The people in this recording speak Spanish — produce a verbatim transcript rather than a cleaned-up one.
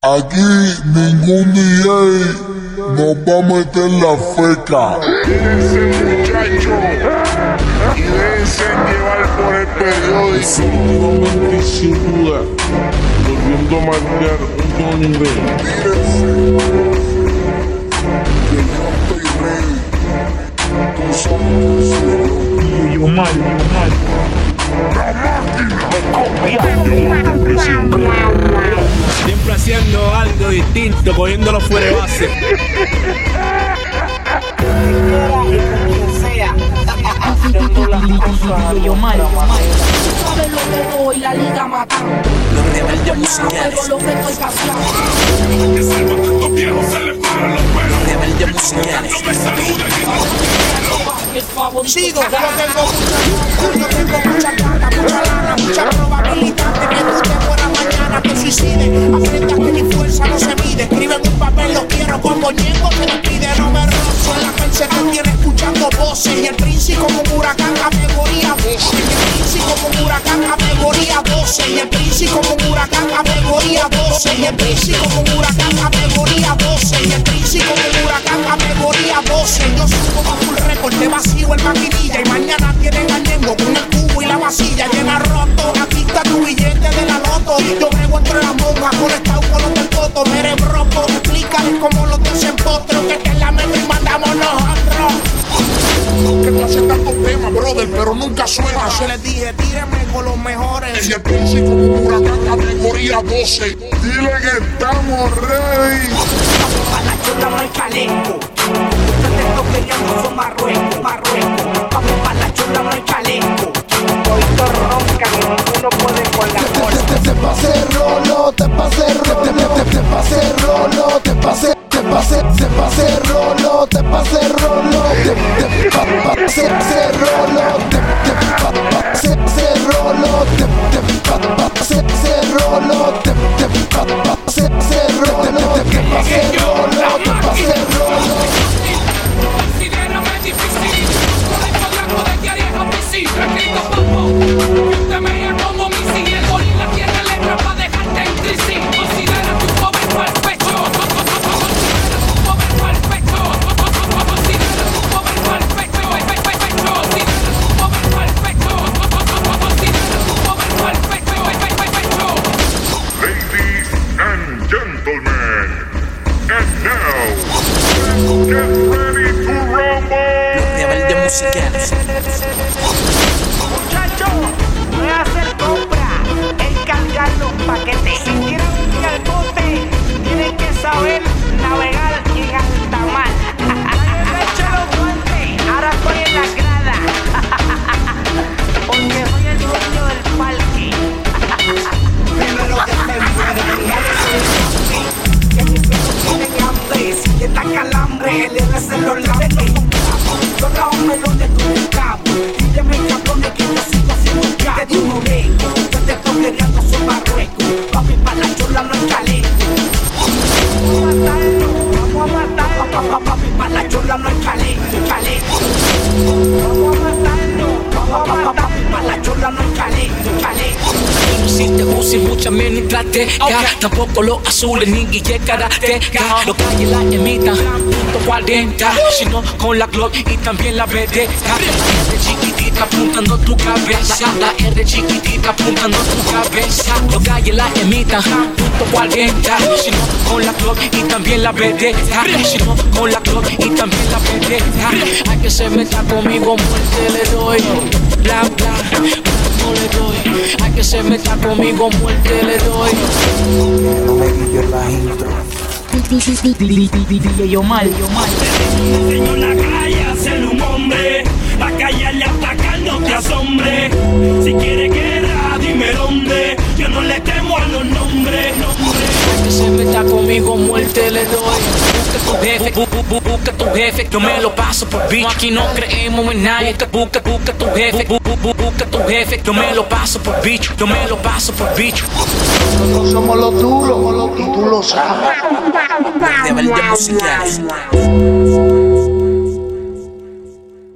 Aquí ningún D J nos va a meter la feca. Mírense, muchachos, y déjense llevar por el periódico. Definitivamente y sin duda, volviendo a marcar un nuevo nivel. Mírense, que yo estoy ready. Tú sabes. Yo mal, yo mal. La máquina me copia. Yo siempre. Siempre haciendo algo distinto, poniéndolo fuera de base. Yo mal, yo mal. Sabes lo que voy, la liga matando. Los rebeldes musicales. Pero lo que estoy pasando. Que salva que estos viejos se les paran los pelos. Los rebeldes musicales. No me saluda que El favorito. Sigo, yo tengo mucha, yo tengo mucha plata, mucha lana, mucha probabilidad de que tú te mueras mañana, te suicides. Aprenda que mi fuerza no se mide. Escribe en un papel, lo quiero como Ñengo que me pide. No me rozo en la cárcel que tiene escuchando voces. Y el príncipe como un huracán, categoría doce. Y el príncipe como un huracán, categoría doce. Y el príncipe como un huracán, categoría doce. Y el príncipe como un huracán, categoría doce. Y el príncipe como un huracán, categoría doce. Yo subo bajo un récord de vacío en maquinilla. Y mañana tienen a Ñengo con el cubo y la vasilla llena roto. Aquí está tu billete de la loto. Yo brego entre las monjas conectado con los del coto. Mere broco, explícales cómo los dicen potro. Que que la mente mandamos nosotros. que tú haces tantos temas, brother, pero nunca suena. Yo les dije, tírenme con los mejores. Y el príncipe como un huracán categoría doce. Dile que estamos ready. A la chota no hay calenco. Ustedes esto peleando son Marruecos, Marruecos. Vamos pa' la chota no hay calenco. Todito roncan y ninguno puede con la cola. Te pasé rolo, te pasé rolo, te pasé rolo, te pasé, te pasé, te pasé rolo, te pasé rolo, te pasé rolo, te pasé rolo, te pasé rolo, te pasé rolo, te pasé rolo, te pasé rolo. Considérame difícil, conecto blanco de diario es homicidio, escrito popo, y usted me llama como misil, el gorila tiene letra pa' dejarte en crisis, considera tu pobre al pecho, considera tu pobre al pecho, considera tu pobre al pecho, considera tu pobre al pecho, considera tu pobre al pecho, Ladies and gentlemen, and now, get ready to rumble. Los rebeldes musicales. Muchachos, no es hacer compra, es cargar los paquetes. Si tienen un día al bote, tienen que saber navegar en alta mar. Me eché los guantes, ahora estoy en la grada. Porque soy el dueño del parque. Primero que se muere, que mis pesos tienen hambre. Si te da calambre, le recen los labios. Yo no me lo de tu cabo. Dígame cabrones que yo sigo haciendo un cabo. Te digo vengo, yo te estoy queriendo son Marruecos. Papi pa' la chola no hay caleco. Vamos a matarlo, vamos a matarlo. Papi pa' la chola no hay caleco, caleco. Vamos a matarlo, vamos a matarlo. Papi pa' la chola no hay caleco, caleco. No existe uso y mucha menos plateca. Tampoco los azules ni guille karateca. Los calles la imitan, punto cuarenta. Sino con la Glock y también la vedetta. La R chiquitita apuntando tu cabeza. La R chiquitita apuntando tu cabeza. Los calles la imitan, punto cuarenta. Sino con la Glock y también la vedetta. Sino con la Glock y también la vedetta. Hay que se meta conmigo, muerte le doy. Bla bla, no le doy. Hay que se meta conmigo, muerte le doy. No me guillo en la intro. Yo mal, yo mal. Enseño la calle a ser un hombre. La calle le atacan, no te asombre. Si quieres guerra, dime dónde. Yo no le temo a los nombres, nombres. Hay que se meta conmigo, muerte le doy. Busca tu jefe, bu, bu, bu, busca tu jefe. Yo me lo paso por bicho. Aquí no creemos en nadie. Busca, busca tu jefe, bu, bu, bu, busca tu jefe. Yo me lo paso por bicho. Yo me lo paso por bicho. Nosotros somos los duros y tú lo sabes. Rebeldes musicales.